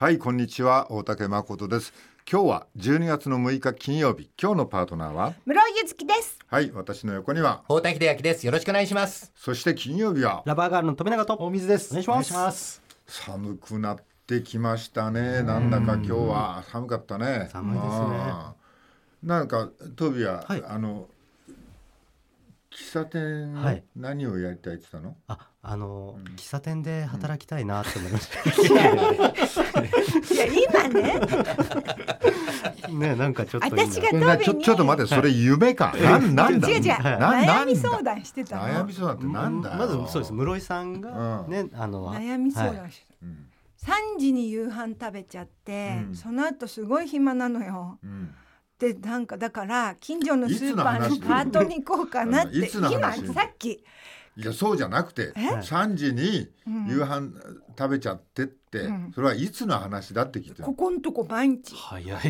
はい、こんにちは、大竹誠です。今日は12月の6日金曜日。今日のパートナーは室井ゆずきです。 はい、私の横には大竹秀明です。よろしくお願いします。 そして金曜日はラバーガールの富永と大水です。 お願いします。 寒くなってきましたね。なんだか今日は寒かったね。 寒いですね。 なんかトビは、 はい、 喫茶店、 はい、 何をやりたいって言ったの？ 喫茶店で働きたいなって思いました、 いや今ねね、なんかちょっといいな。 私がトビにちょっと待って、それ夢か。なんだ違う悩み相談してたの。 悩み相談ってなんだよ。 まずそうです。室井さんが、ね、 悩み相談してた、3時に夕飯食べちゃって、その後すごい暇なのよ、でなんかだから近所のスーパーにパートに行こうかなって。今さっきいやそうじゃなくて3時に夕飯食べちゃってって、それはいつの話だって聞いてる。 ここんとこ毎日。 早い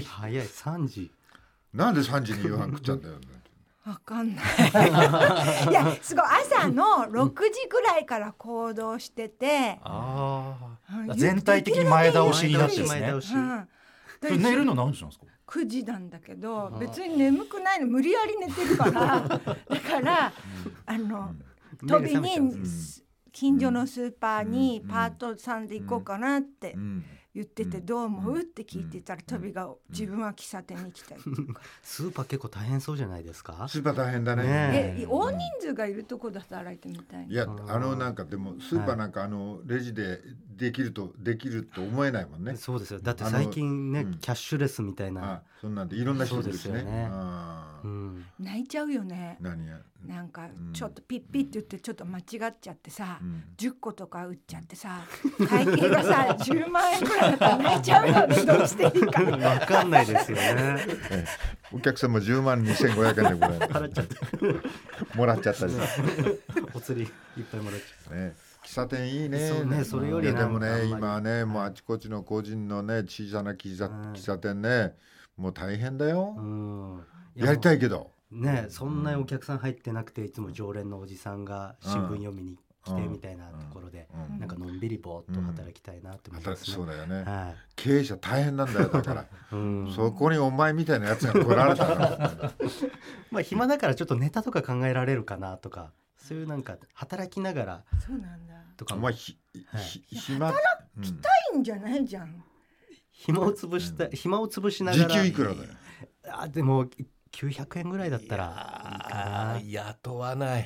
3時。 なんで3時に夕飯食っちゃうんだよ。 わかんないいやすごい朝の6時ぐらいから行動してて、 全体的に前倒しになってるんですね。寝るの何時なんですか ？9時なんだけど、別に眠くないの、無理やり寝てるからだから飛びに近所のスーパーにパートさんで行こうかなって言ってて、どう思うって聞いてたら、飛びが自分は喫茶店に行きたいスーパー結構大変そうじゃないですか？ スーパー大変だね。 大人数がいるとこで働いてみたいな。 いやなんかでもスーパーなんかレジでできると思えないもんね。 そうですよ。だって最近ね、キャッシュレスみたいな、 そんなんでいろんな人ですね。 泣いちゃうよね。 何やなんかちょっとピッピッって言ってちょっと間違っちゃってさ、10個とか売っちゃってさ、会計がさ10万円くらいだったら泣いちゃうよね。どうしていいか分かんないですよねお客さんも10万2500円でも払っちゃってもらっちゃったりお釣りいっぱいもらっちゃう、 ね、喫茶店いいね。 そうね、それよりでもね今ね、もうあちこちの個人のね小さな喫茶店ね、もう大変だよ。やりたいけどね、そんなお客さん入ってなくて、いつも常連のおじさんが新聞読みに来てみたいなところで、なんかのんびりぼーっと働きたいなって思いますね。 そうだよね、経営者大変なんだよ。だからそこにお前みたいなやつが来られたらまあ暇だからちょっとネタとか考えられるかなとか、そういうなんか働きながらそうなんだとか。 お前暇働きたいんじゃないじゃん。 暇を潰しながら。 時給いくらだよ。 でも900円ぐらいだったらいいかな。 雇わない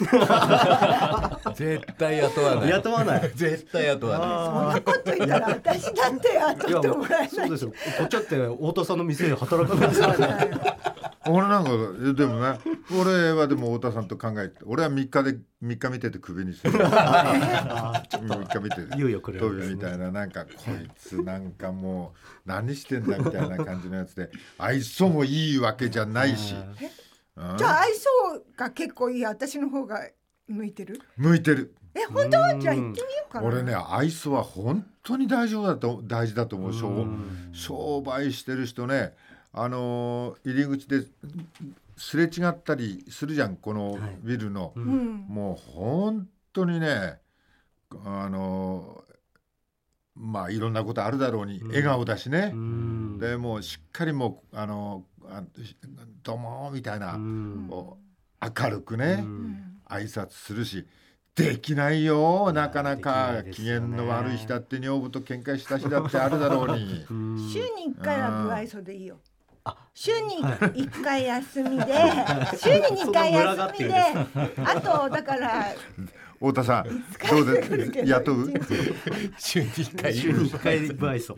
絶対雇わない絶対雇わない。 そんなこと言ったら私だって雇ってもらえない。 そうですよ。こっちだって太田さんの店で働かないですからね俺なんかでもね、俺はでも太田さんと考えて、俺は3日見ててクビにする3日見ていよいよ来るトビみたいな、なんかこいつなんかもう何してんだみたいな感じのやつで、愛想もいいわけじゃないし、 じゃあ愛想が結構いい私の方が向いてる。 本当はじゃあ行ってみようかな。 俺ね、愛想は本当に大事だと思う。商売してる人ね、入り口ですれ違ったりするじゃん、このビルの、もう本当にね、まあいろんなことあるだろうに、笑顔だしね、でもうしっかりもうどうもみたいな、明るくね、挨拶するし、できないよなかなか。機嫌の悪い日だって女房と喧嘩した日だってあるだろうに週に1回は不愛想でいいよ。週に1回休みで週に2回休みで、あとだから太田さんどうで雇う？ 週に1回不愛想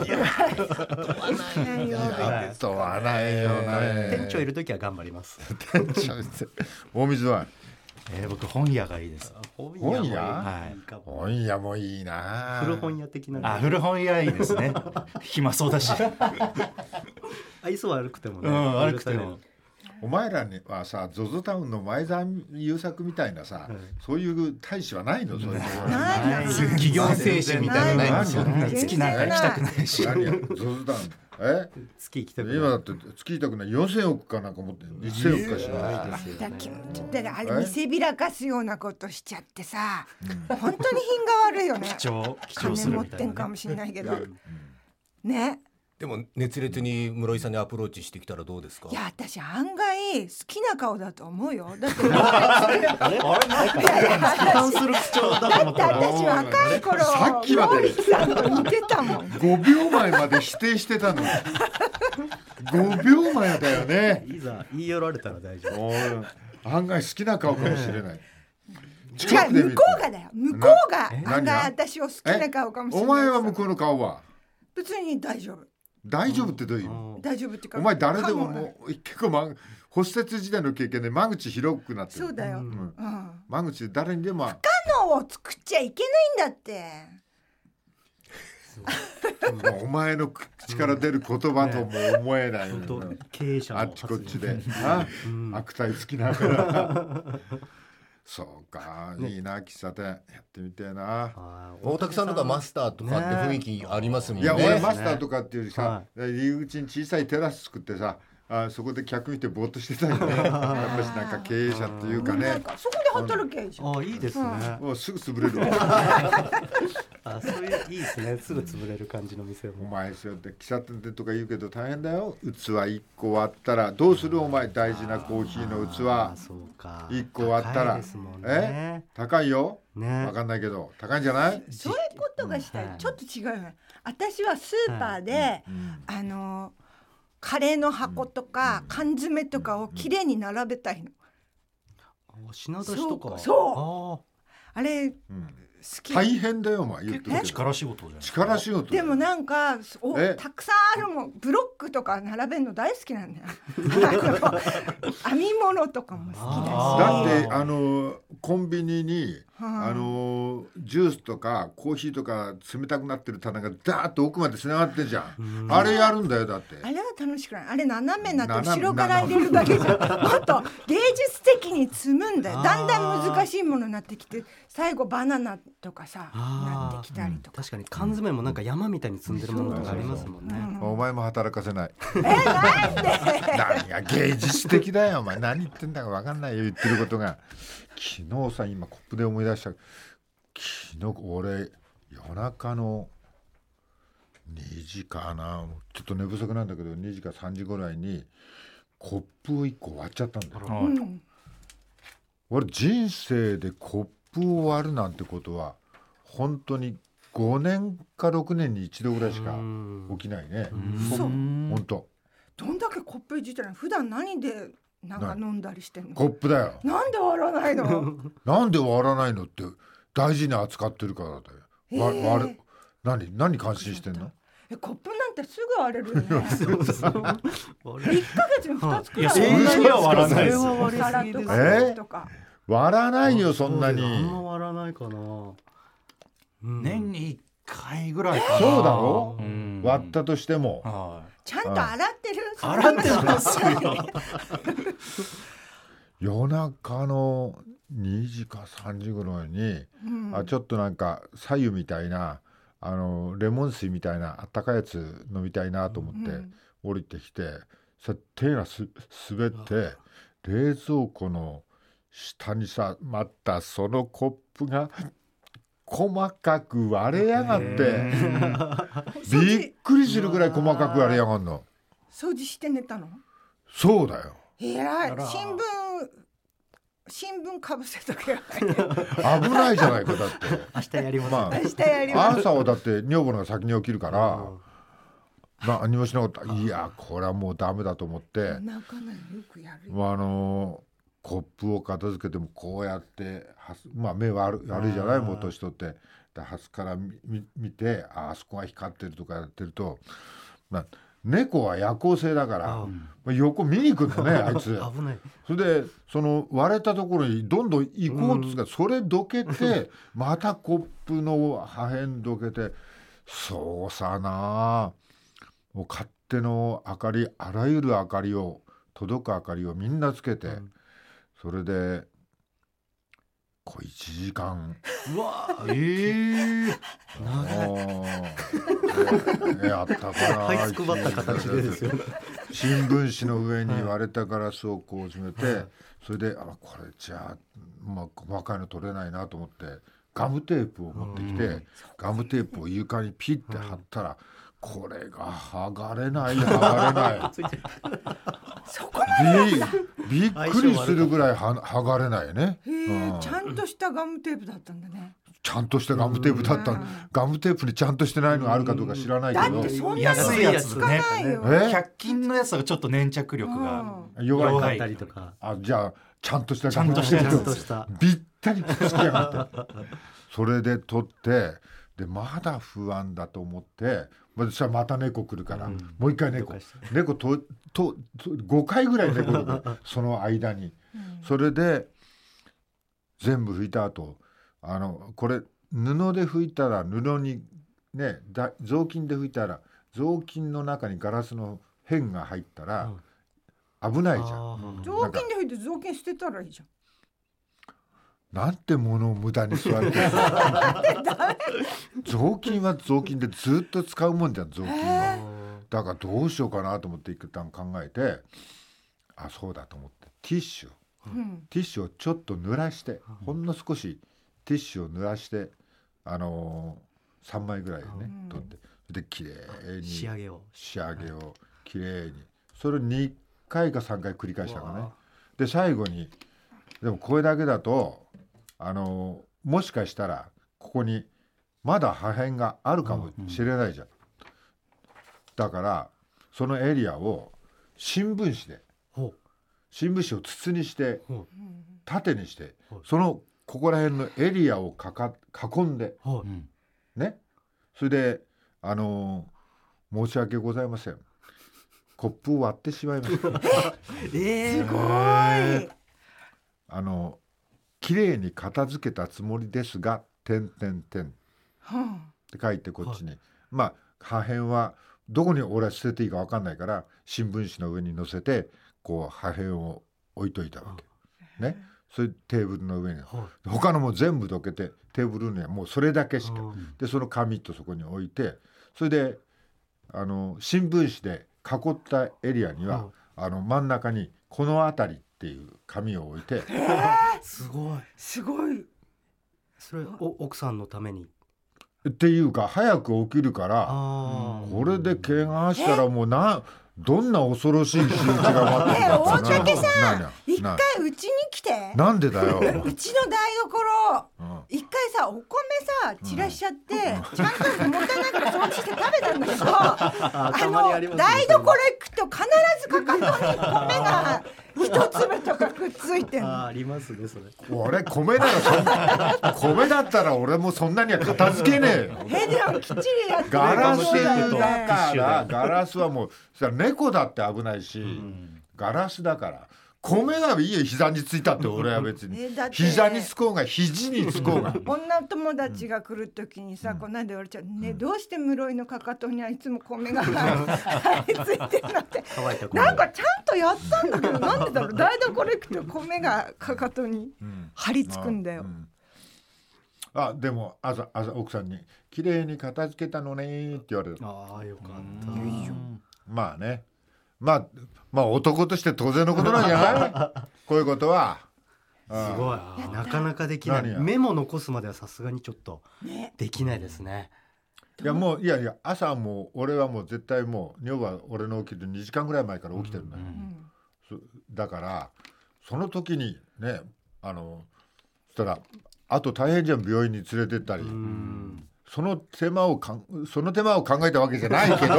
雇わないよね。 店長いるときは頑張ります。 大水は僕本屋がいいです。 本屋もいいな。 古本屋的な。 古本屋いいですね暇そうだし愛想悪くてもね、 悪くても。 お前らにはさ、ZOZO タウンの前澤友作みたいなさ、そういう大使はないの？そういう企業精神みたいなのないんですよ。月なんか行きたくないし。 ZOZO タウン月行きたくない。 今だって月行きたくない。4000億かなんか持って1000億かしら。 だからあれ見せびらかすようなことしちゃってさ、本当に品が悪いよね。 貴重す金持っるみたいなね。 てんかもしれないけど、 ね。 でも熱烈に室井さんにアプローチしてきたらどうですか？ いや私案外好きな顔だと思うよ。だって反する口調だと思ったら私若い頃さっきまでモーリーさんと似てたもん。 5秒前まで否定してたの5秒前だよね。 いざ言い寄られたら大丈夫。 案外好きな顔かもしれない。 違う、向こうがだよ。向こうが案外私を好きな顔かもしれない。 お前は向こうの顔は別に大丈夫。 大丈夫ってどういうの？ 大丈夫っていうか、 お前誰でももう結構骨折時代の経験で間口広くなってる。 そうだよ、 間口で誰にでも不可能を作っちゃいけないんだって。 お前の口から出る言葉とも思えない、 経営者のあっちこっちで悪態好きながらそうか、いいな、喫茶店やってみてえな。 大竹さんとかマスターとかって雰囲気ありますもんね。 いや俺マスターとかっていうよりさ、入り口に小さいテラス作ってさ、そこで客見てぼーっとしてたよね。やっぱしなんか経営者っていうかね、 なんかそこで働けじゃん。 いいですね。 もうすぐ潰れるわそういういいですね。すぐ潰れる感じの店も。 お前そうやって喫茶店とか言うけど大変だよ。器1個割ったらどうする？お前大事なコーヒーの器1個割ったら高いよ。分かんないけど高いんじゃない？ そういうことがしたい。ちょっと違うよね。私はスーパーでカレーの箱とか缶詰とかをきれいに並べたいの。 品出しとか。 そう。あれ好き。 大変だよお前言ってるけど。 力仕事じゃん。 力仕事。 でもなんかたくさんあるもん。ブロックとか並べるの大好きなんだよ。編み物とかも好きだし。 だってコンビニにジュースとかコーヒーとか冷たくなってる棚がダーッと奥までつながってんじゃん。あれやるんだよ。だってあれは楽しくない。あれ斜めになって後ろから入れるだけじゃん。もっと芸術的に積むんだよ。だんだん難しいものになってきて最後バナナとかさなってきたりとか。 確かに缶詰もなんか山みたいに積んでるものとかありますもんね。 お前も働かせない。 なんで？ 何が芸術的だよお前。何言ってんだか分かんないよ言ってることが。昨日さ今コップで思い出した。昨日俺夜中の2時かな、ちょっと寝不足なんだけど2時か3時ぐらいにコップを1個割っちゃったんだよ。俺人生でコップを割るなんてことは本当に5年か6年に一度ぐらいしか起きないね。本当。 どんだけコップいじってるの？普段何でなんか飲んだりしてんの？ コップだよ。 なんで割らないの？ なんで割らないのって大事に扱ってるからだよ。何感心してんの？ コップなんてすぐ割れるよね。1ヶ月に2つくらい。 そんなには割らないですよ。 お皿とかとか。 割らないよそんなに。 あんま割らないかな。 年に1回ぐらいかな。 そうだろ。割ったとしても。 ちゃんと洗ってる？ 洗ってますよ。 夜中の2時か3時ぐらいに、ちょっとなんか白湯みたいなレモン水みたいなあったかいやつ飲みたいなと思って降りてきて、手が滑って冷蔵庫の下にさまたそのコップが細かく割れやがってびっくりするぐらい細かく割れやがんの。 掃除して寝たの？ そうだよ。 えらい。新聞かぶせとけば危ないじゃないか。だって明日やります。 明日やります。 朝はだって女房のが先に起きるから何もしなかった。いやこれはもうダメだと思ってなかなかよくやる。 コップを片付けてもこうやって目悪いじゃない、もう年取って。端から見てあそこが光ってるとかやってると、猫は夜行性だから横見に来るのねあいつ。 危ない。 それでその割れたところにどんどん行こうとするから、それどけてまたコップの破片どけて、そうさなもう勝手の明かり、あらゆる明かりを届く明かりをみんなつけて、それで1時間。 うわやったからはいつくばった形でですよ。 新聞紙の上に割れたガラスをこう詰めて、それでこれじゃあ、細かいの取れないなと思ってガムテープを持ってきて、ガムテープを床にピッて貼ったらこれが剥がれない剥がれないそこまでびっくりするぐらい剥がれないね。 ちゃんとしたガムテープだったんだね。 ちゃんとしたガムテープだった。ガムテープにちゃんとしてないのがあるかどうか知らないけど、 だってそんな安いやつね、 よ 100均のやつがちょっと粘着力が弱かったりとか、 じゃあちゃんとしたガムテープぴったりくっつきやがってそれで取ってでまだ不安だと思って私はまた猫来るから、もう一回猫と5回ぐらい猫来るその間に、それで全部拭いた後これ布で拭いたら布にね雑巾で拭いたら雑巾の中にガラスの片が入ったら危ないじゃん。 雑巾で拭いて雑巾捨てたらいいじゃん。 なんて物を無駄に吸われてる雑巾は雑巾でずっと使うもんじゃん雑巾は。だからどうしようかなと思って一旦考えてそうだと思ってティッシュをちょっと濡らして、ほんの少しティッシュを濡らして3枚ぐらいね、取ってできれいに仕上げをきれいにそれを2回か3回繰り返したのね。で最後にでもこれだけだともしかしたらここにまだ破片があるかもしれないじゃん、だからそのエリアを新聞紙を筒にして縦にしてここら辺のエリアを囲んで、ね、それで申し訳ございません、コップを割ってしまいましたすごいきれいに片付けたつもりですがって書いてこっちに、破片はどこに俺は捨てていいか分かんないから新聞紙の上に乗せてこう破片を置いといたわけ、ね、それテーブルの上に他のも全部どけてテーブルにはもうそれだけしかでその紙とそこに置いて、それで新聞紙で囲ったエリアには真ん中にこの辺りっていう紙を置いて、 すごいそれ奥さんのためにっていうか早く起きるからこれで怪我したらもうどんな恐ろしい仕打ちが待ってるか大竹さん一回うちに来て。 なんでだようちの台所一回さお米さ散らしちゃって、ちゃんともったいないから掃除して食べたんだけど台所行くと必ずかかとに米が一粒とかくっついてるの。 ありますねそれ。 俺米だったら俺もそんなには片付けねえよ。 でもきっちりやってガラスだからガラスはもう猫だって危ないし、ガラスだから米がいいよ膝についたって俺は別に膝につこうが肘につこうが女友達が来る時にさ、こんなんで言われちゃうね、どうして室井のかかとにはいつも米が張り付いてるのってなんかちゃんとやったんだけどなんでだろう、台所行くと米がかかとに張り付くんだよ。 でも朝奥さんに綺麗に片付けたのねって言われる。 よかった。 まあね、まあ男として当然のことなんじゃないこういうことは。 すごいなかなかできない。メモ残すまではさすがにちょっとできないですね。 いや朝もう俺はもう絶対もう女は俺の起きる2時間ぐらい前から起きてるんだよ、だからその時にねそしたらあと大変じゃん、病院に連れてったり、その手間を考えたわけじゃないけど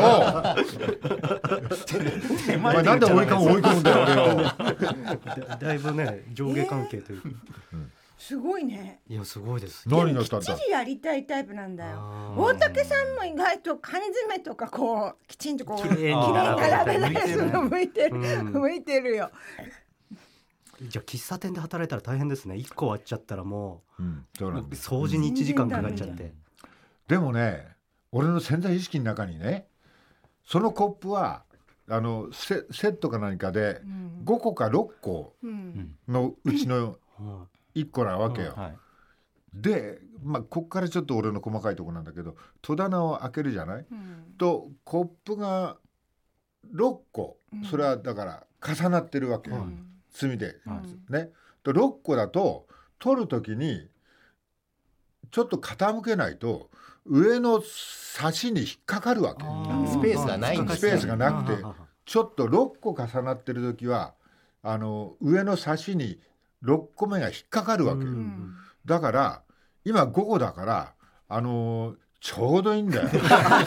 なんで追い込むんだよ俺をだいぶね上下関係というか、 すごいね。 いやすごいです。 何がしたんだ。 きっちりやりたいタイプなんだよ。大竹さんも意外と缶詰とかこうきちんとこうきれいに並べないの向いてるよ。 じゃあ喫茶店で働いたら大変ですね。1個終わっちゃったらもう、掃除に1時間かかっちゃって。 でもね、俺の潜在意識の中にね、そのコップはセットか何かで5個か6個のうちの1個なわけよ。で、こっからちょっと俺の細かいところなんだけど、戸棚を開けるじゃない、とコップが6個、それはだから重なってるわけよ、積みで、ね。と6個だと取るときにちょっと傾けないと上のサシに引っかかるわけ。 スペースがないんですね。 スペースがなくてちょっと6個重なってる時は上のサシに6個目が引っかかるわけよ。だから今5個だからちょうどいいんだよ。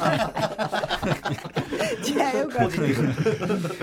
じゃあよかった。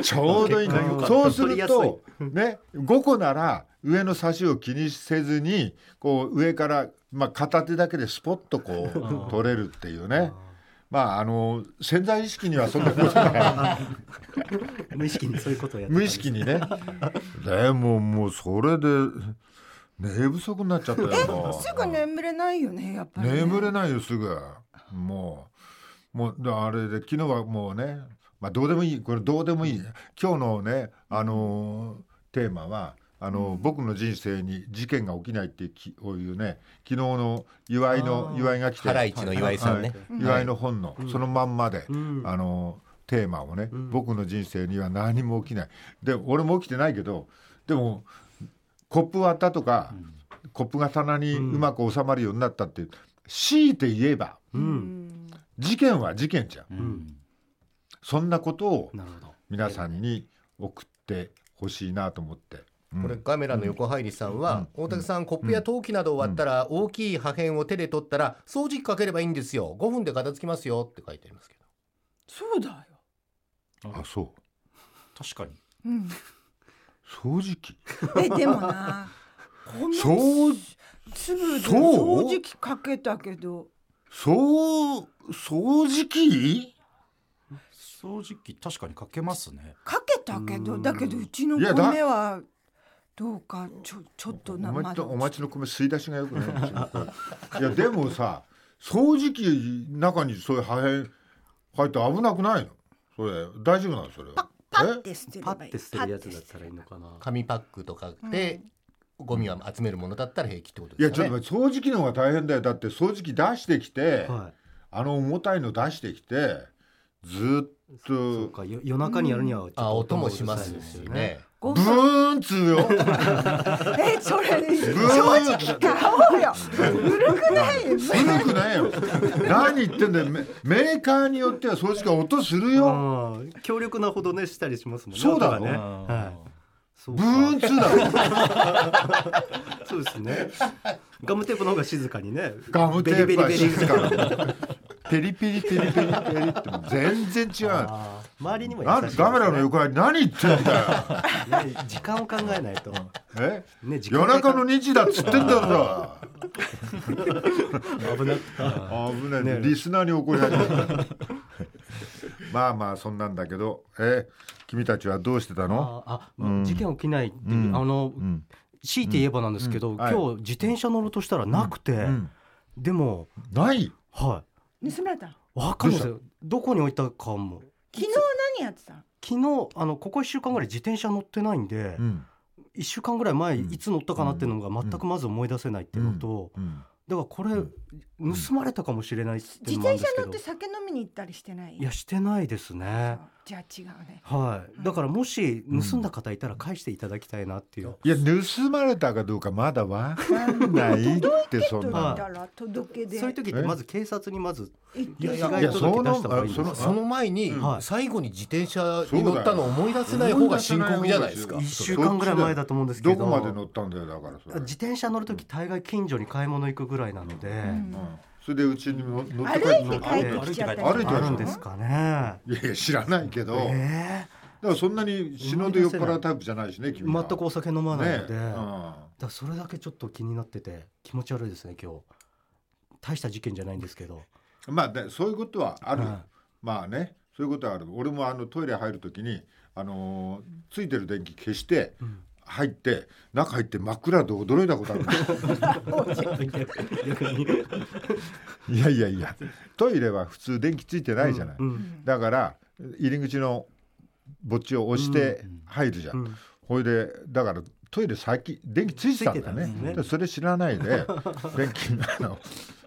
ちょうどいいんだよ。そうするとね、5個なら上のサシを気にせずにこう上から、片手だけでスポッとこう取れるっていうね。潜在意識にはそんなことない無意識にそういうことをやって無意識にね。でももうそれで寝不足になっちゃったよ。 すぐ眠れないよねやっぱりね。 眠れないよすぐ。もうあれで昨日はもうね、どうでもいい、これどうでもいい。今日のねテーマは僕の人生に事件が起きないっていうね、昨日の岩井が来て、 ハライチの岩井さんね、 岩井の本のそのまんまで、テーマをね、僕の人生には何も起きない。で俺も起きてないけど、でもコップ割ったとか、コップが棚にうまく収まるようになったっていう、強いて言えば、事件は事件じゃん、そんなことを皆さんに送ってほしいなと思って、 これカメラの横入りさんは、大竹さんコップや陶器などを割ったら、大きい破片を手で取ったら掃除機かければいいんですよ、5分で片付きますよって書いてありますけど。 そうだよ。 あ、そう確かに、 掃除機でもな、こんなそう粒で掃除機かけたけど、 掃除機確かにかけますね。 かけたけど、だけどうちの米はどうかちょっとお待ちの米吸い出しがよくない。いやでもさ、掃除機中にそういう破片入って危なくないの？それ大丈夫なの？それパッて捨てればいい。 パッて捨てるやつだったらいいのかな。 紙パックとかで、ゴミは集めるものだったら平気ってこといやですかね。 ちょっと掃除機の方が大変だよ。だって掃除機出してきて、重たいの出してきてずっとそうか、夜中にやるにはちょっと音もしますよね。 ブーンつうよ。 それ掃除機買おうよ。古くないよ。 古くないよ。何言ってんだよ。メーカーによっては掃除機が音するよ。 強力なほどねしたりしますもんね。 そうだろ、 ね。 ブーンツーだろ。 そうですね。ガムテープの方が静かにね。 ガムテープは静かに。ペリペリペリペリペリって全然違う。 周りにもカメラの横に何言ってんだよ。 時間を考えないと。 夜中の2時だっつってんだろ。危ない。リスナーに怒り始めた。まあそんなんだけど、君たちはどうしてたの？ 事件起きないって強いて言えばなんですけど、今日自転車乗ろうとしたらなくて、でもない。 盗まれた。 わかんないですよ。どこに置いたかも。 昨日何やってた？ 昨日ここ1週間ぐらい自転車乗ってないんで、1週間ぐらい前いつ乗ったかなっていうのが全くまず思い出せないっていうのと、だからこれ盗まれたかもしれないっていうのもあるんですけど。 自転車乗って酒飲みに行ったりしてない？ いやしてないですね。 じゃあ違うね。 だからもし盗んだ方いたら返していただきたいなっていう。 いや盗まれたかどうかまだわかんないってそんな。 届けで。 そういう時ってまず警察にまず被害届出した方がいいんです。その前に最後に自転車に乗ったのを思い出せない方が深刻じゃないですか。 1週間ぐらい前だと思うんですけど。 どこまで乗ったんだよだからそれ。 自転車乗る時大概近所に買い物行くぐらいなので。 それでうちに乗って帰ってきちゃったりあるんですかね。 いや知らないけど、だからそんなに死ぬほど酔っ払うタイプじゃないしね君は。 全くお酒飲まないので、だそれだけちょっと気になってて気持ち悪いですね今日。大した事件じゃないんですけど、 そういうことはある。まあね、そういうことはある。俺もトイレ入るときについてる電気消して入って中入って真っ暗で驚いたことある。いやトイレは普通電気ついてないじゃない、だから入り口のぼっちを押して入るじゃん、ほいでだからトイレ電気ついてたんだね。それ知らないで電気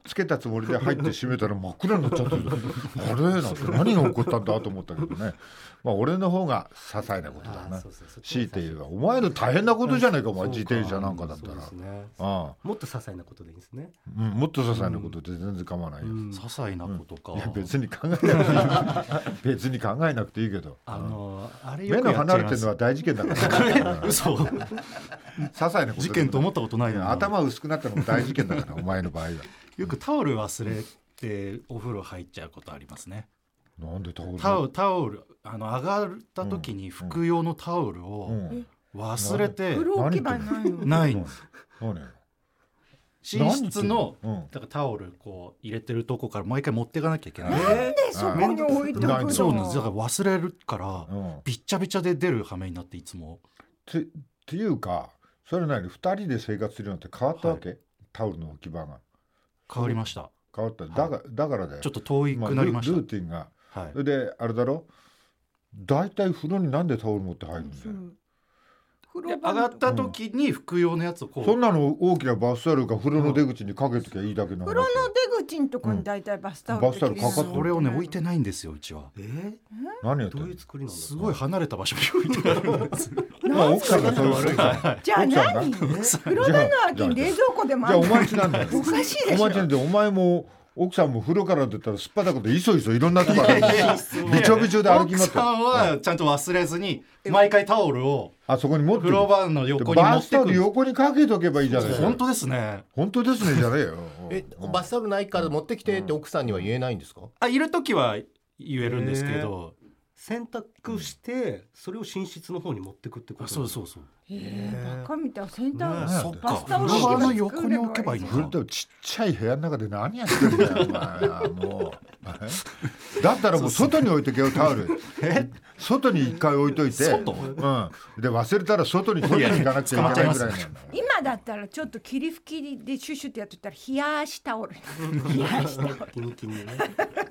つけたつもりで入って閉めたら真っ暗になっちゃってあれなんて何が起こったんだと思ったけどね。まあ俺の方が些細なことだな。強いて言えばお前の大変なことじゃないか、お前自転車なんかだったら。 もっと些細なことでいいんですね。 もっと些細なことで全然構わないよ。 些細なことか。 いや別に考えなくていい別に考えなくていいけど、 あれ目の離れてるのは大事件だから嘘些細なこと事件と思ったことないな。 頭薄くなったのも大事件だからお前の場合は。 よくタオル忘れてお風呂入っちゃうことありますね。 なんでタオル上がった時に服用のタオルを忘れて、 風呂置き場ないの？ ないんです。 何寝室のだからタオルこう入れてるとこから毎回持っていかなきゃいけない。 なんでそこに置いておくの？ そうなんです。だから忘れるからびっちゃびちゃで出る羽目になっていつも。 っていうかそれなりに2人で生活するのって変わったわけ、タオルの置き場が変わりました。 変わった。だからだよ。 ちょっと遠くなりました。 ルーティンが。それであれだろ、だいたい風呂になんでタオル持って入るんだよ。 上がった時に服用のやつをこう、 そんなの大きなバスタオルか風呂の出口にかけときゃいいだけの話。 風呂の出口のところにだいたいバスタオルバスタオルかかってる。 それをね置いてないんですようちは。 何やってるの？ どういう作りなんですか？ すごい離れた場所に置いてあるんです。 まあ奥さんがそういう悪いから。 じゃあ何？風呂場の脇に冷蔵庫でもある。 じゃあお前ちなんだよ。 おかしいでしょ。 お前ちなんでお前も奥さんも風呂から出たらすっぱだこといそいそいろんなところびちょびちょで歩きます。 奥さんはちゃんと忘れずに毎回タオルをそこに持って風呂場の横に持ってくる。 バスタオル横にかけとけばいいじゃないですか。 本当ですね。 本当ですねじゃねえよ。 バスタオルないから持ってきてって奥さんには言えないんですか？ いる時は言えるんですけど、 洗濯してそれを寝室の方に持ってくってこと。 そうそうそう。 バカみたい。洗濯そっか。 バスタオル風呂場の横に置けばいいのか。 ちっちゃい部屋の中で何やってんだよお前はもう。だったらもう外に置いとけよタオル。外に一回置いといて。で忘れたら外に取りに行かなくちゃいけないぐらいなんだ。 今だったらちょっと霧吹きでシュッシュってやってたら冷やしタオル。冷やしタオル。 キンキンにね。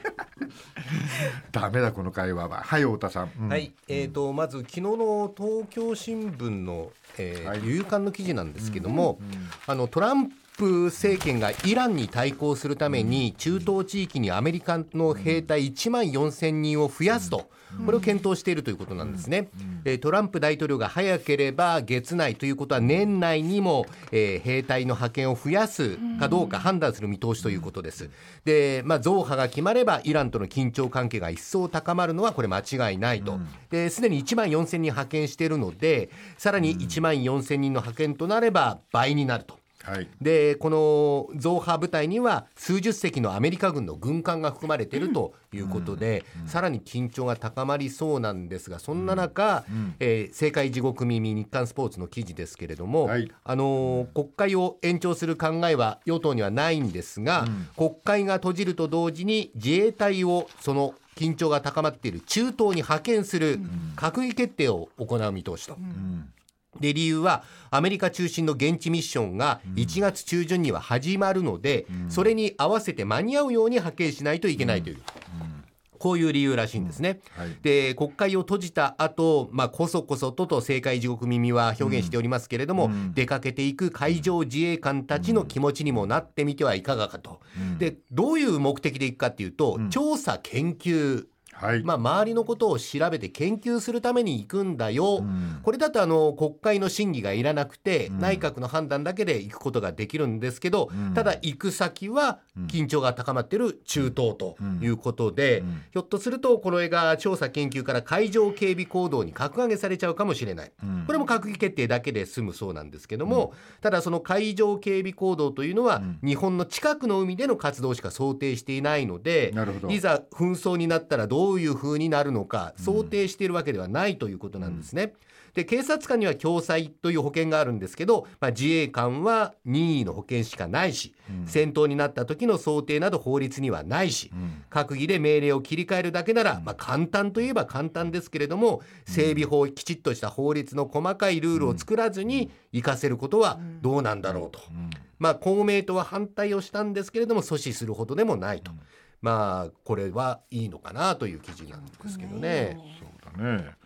ダメだこの会話は。はい太田さん。 はい。まず昨日の東京新聞の夕刊の記事なんですけども、トランプ政権がイランに対抗するために中東地域にアメリカの兵隊1万4000人を増やすと、これを検討しているということなんですね。トランプ大統領が早ければ月内ということは年内にも、兵隊の派遣を増やすかどうか判断する見通しということです。で、増派が決まればイランとの緊張関係が一層高まるのはこれ間違いないと。ですでに1万4000人派遣しているので、さらに1万4000人の派遣となれば倍になると。でこの増派部隊には数十隻のアメリカ軍の軍艦が含まれているということで、さらに緊張が高まりそうなんですが、そんな中、政界地獄耳日刊スポーツの記事ですけれども、国会を延長する考えは与党にはないんですが、国会が閉じると同時に自衛隊をその緊張が高まっている中東に派遣する閣議決定を行う見通しと。で理由はアメリカ中心の現地ミッションが1月中旬には始まるので、それに合わせて間に合うように派遣しないといけないという、こういう理由らしいんですね。で国会を閉じた後、こそこそと政界地獄耳は表現しておりますけれども、出かけていく海上自衛官たちの気持ちにもなってみてはいかがかと。でどういう目的でいくかっていうと、調査研究、周りのことを調べて研究するために行くんだよ、これだと国会の審議がいらなくて、内閣の判断だけで行くことができるんですけど、ただ行く先は緊張が高まっている中東ということで、ひょっとするとこれが調査研究から海上警備行動に格上げされちゃうかもしれない、これも閣議決定だけで済むそうなんですけども、ただその海上警備行動というのは、日本の近くの海での活動しか想定していないので、いざ紛争になったらどういう風になるのか想定しているわけではないということなんですね。で警察官には共済という保険があるんですけど、自衛官は任意の保険しかないし、戦闘になった時の想定など法律にはないし、閣議で命令を切り替えるだけなら、簡単といえば簡単ですけれども、整備法、きちっとした法律の細かいルールを作らずに活かせることはどうなんだろうと。公明党は反対をしたんですけれども阻止するほどでもないと。これはいいのかなという記事なんですけどね。 そうだね。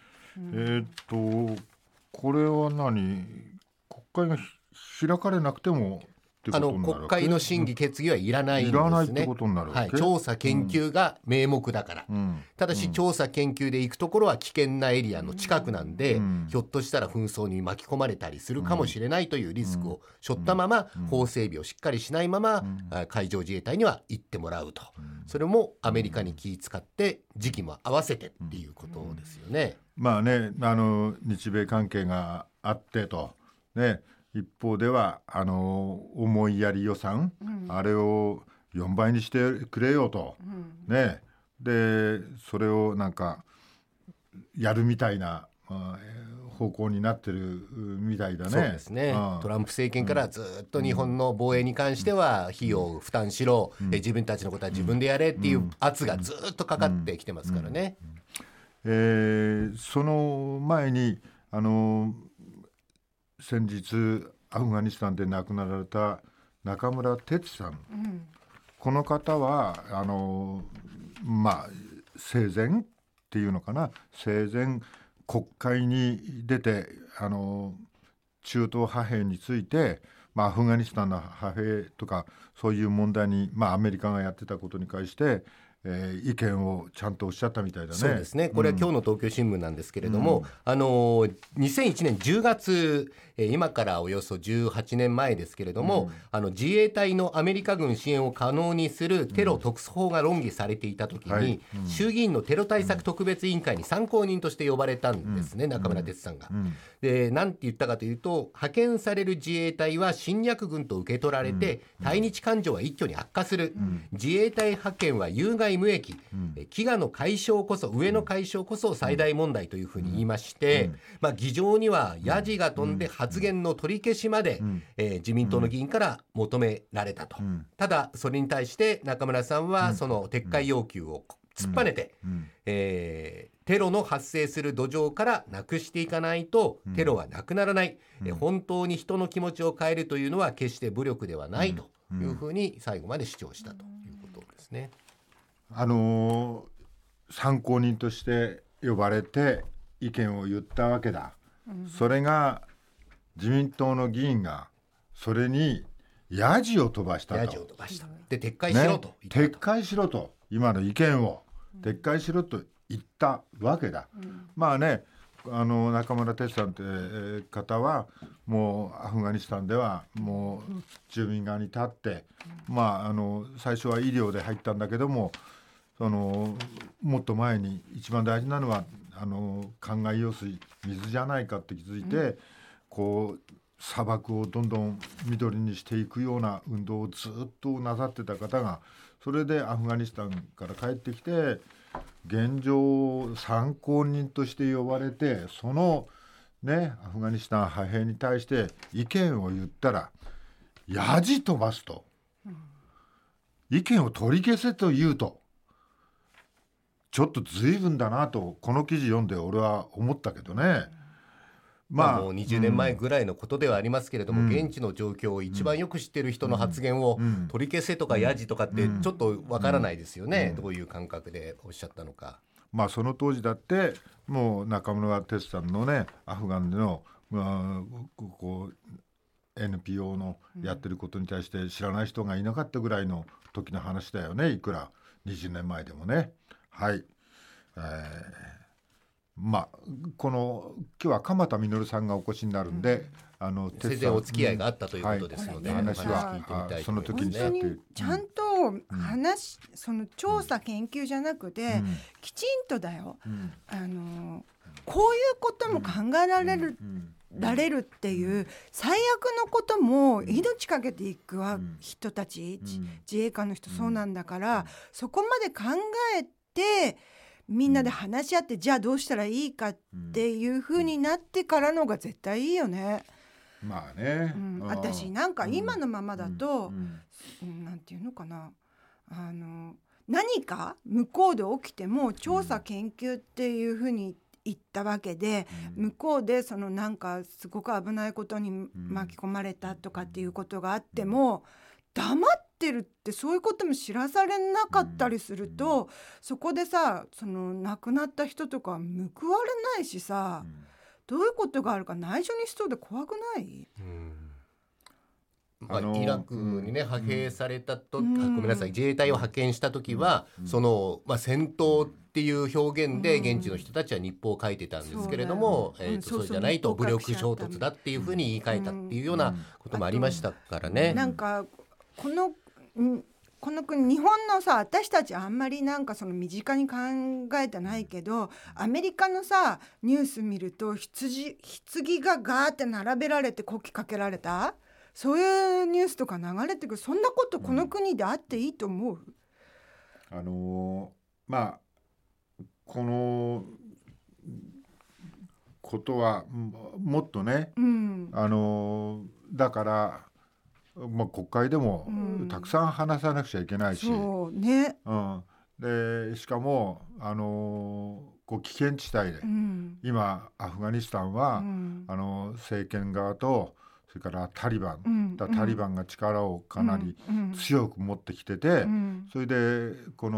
これは国会が開かれなくても国会の審議決議はいらないんですね。 いらないってことになるわけ、 調査研究が名目だから、ただし調査研究で行くところは危険なエリアの近くなんで、ひょっとしたら紛争に巻き込まれたりするかもしれないというリスクを背負ったまま、法整備をしっかりしないまま、海上自衛隊には行ってもらうと、それもアメリカに気遣って時期も合わせてっていうことですよね。 まあね、日米関係があってとね、一方では思いやり予算、あれを4倍にしてくれよと、ね、でそれをなんかやるみたいな、方向になってるみたいだね。 そうですね、トランプ政権からずっと日本の防衛に関しては費用を負担しろ、自分たちのことは自分でやれっていう圧がずっとかかってきてますからね。 その前に先日アフガニスタンで亡くなられた中村哲さん、この方は生前っていうのかな、生前国会に出て中東派兵について、アフガニスタンの派兵とかそういう問題に、アメリカがやってたことに関して意見をちゃんとおっしゃったみたいだね。 そうですね、これは今日の東京新聞なんですけれども、2001年10月、今からおよそ18年前ですけれども、自衛隊のアメリカ軍支援を可能にするテロ特措法が論議されていた時に、衆議院のテロ対策特別委員会に参考人として呼ばれたんですね、中村哲さんが。で、なんて言ったかというと、派遣される自衛隊は侵略軍と受け取られて、対日感情は一挙に悪化する、自衛隊派遣は有害無益、飢餓の解消こそ、上の解消こそ最大問題というふうに言いまして、議場にはヤジが飛んで発言の取り消しまで、自民党の議員から求められたと。ただそれに対して中村さんはその撤回要求を突っぱねて、テロの発生する土壌からなくしていかないとテロはなくならない、本当に人の気持ちを変えるというのは決して武力ではないというふうに最後まで主張したということですね。 参考人として呼ばれて意見を言ったわけだ、それが自民党の議員がそれにヤジを飛ばしたと。 ヤジを飛ばしたで撤回しろと、 撤回しろと、今の意見を撤回しろと言ったわけだ、中村哲さんって方はもうアフガニスタンではもう住民側に立って、最初は医療で入ったんだけども、もっと前に一番大事なのは灌漑用水、水じゃないかって気づいて、こう砂漠をどんどん緑にしていくような運動をずっとなさってた方が、それでアフガニスタンから帰ってきて現状参考人として呼ばれて、そのねアフガニスタン派兵に対して意見を言ったらヤジ飛ばすと、意見を取り消せと言うと、ちょっと随分だなとこの記事読んで俺は思ったけどね。 もう20年前ぐらいのことではありますけれども、現地の状況を一番よく知ってる人の発言を取り消せとかヤジとかってちょっとわからないですよね、どういう感覚でおっしゃったのか。 その当時だってもう中村哲さんのねアフガンでの、NPO のやってることに対して知らない人がいなかったぐらいの時の話だよね、いくら20年前でもね。はい、この今日は鎌田実さんがお越しになるんで、 生前お付き合いがあったということですので、 話は聞いてみたいその時に本当にちゃんとその調査研究じゃなくて、きちんとだよ、こういうことも考えられるっていう最悪のことも命かけていく人たち、自衛官の人そうなんだから、そこまで考えてみんなで話し合って、じゃあどうしたらいいかっていう風になってからのが絶対いいよね。私なんか今のままだと、なんていうのかな、何か向こうで起きても調査研究っていう風に言ったわけで、向こうでなんかすごく危ないことに巻き込まれたとかっていうことがあっても、黙ってるって、そういうことも知らされなかったりすると、そこでさ亡くなった人とか報われないしさ、どういうことがあるか内緒にしそうで怖くない？ イラクにね派兵されたと、ごめんなさい、自衛隊を派遣した時は、その、戦闘っていう表現で現地の人たちは日報を書いてたんですけれども、そうじゃないと武力衝突だっていうふうに言い換えたっていうようなこともありましたからね。 なんかこの国、日本のさ、私たちあんまりなんかその身近に考えてないけど、アメリカのさニュース見ると棺がガーって並べられて国旗かけられた、そういうニュースとか流れてくる。そんなことこの国であっていいと思う？ このことはもっとね、だから国会でもたくさん話さなくちゃいけないし、 そうね、 でしかも危険地帯で、今アフガニスタンは、政権側とそれからタリバン、タリバンが力をかなり強く持ってきてて、それで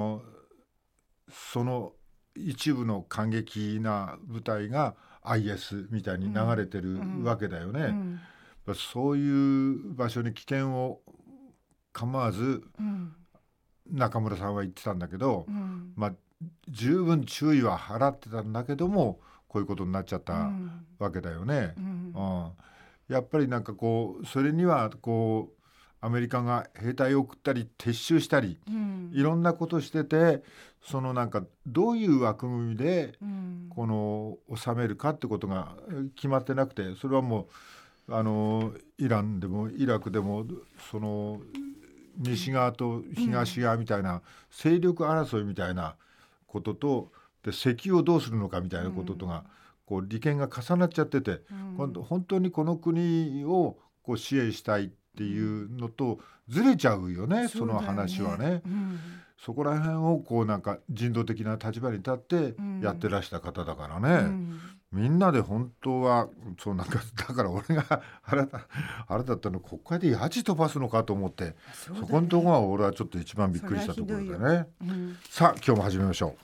その一部の過激な部隊が IS みたいに流れてるわけだよね。そういう場所に危険を構わず、中村さんは言ってたんだけど、十分注意は払ってたんだけどもこういうことになっちゃったわけだよね。やっぱりなんかそれにはアメリカが兵隊を送ったり撤収したり、いろんなことしてて、そのなんかどういう枠組みで収めるかってことが決まってなくて、それはもうイランでもイラクでもその西側と東側みたいな勢力争いみたいなことと、で石油をどうするのかみたいなこととが利権が重なっちゃってて、本当にこの国を支援したいっていうのとずれちゃうよね、その話はね。そこら辺をなんか人道的な立場に立ってやってらした方だからね、みんなで本当はなんかだから俺があれだったの国会でヤジ飛ばすのかと思って、そこのところが俺はちょっと一番びっくりしたところでね。さあ今日も始めましょう。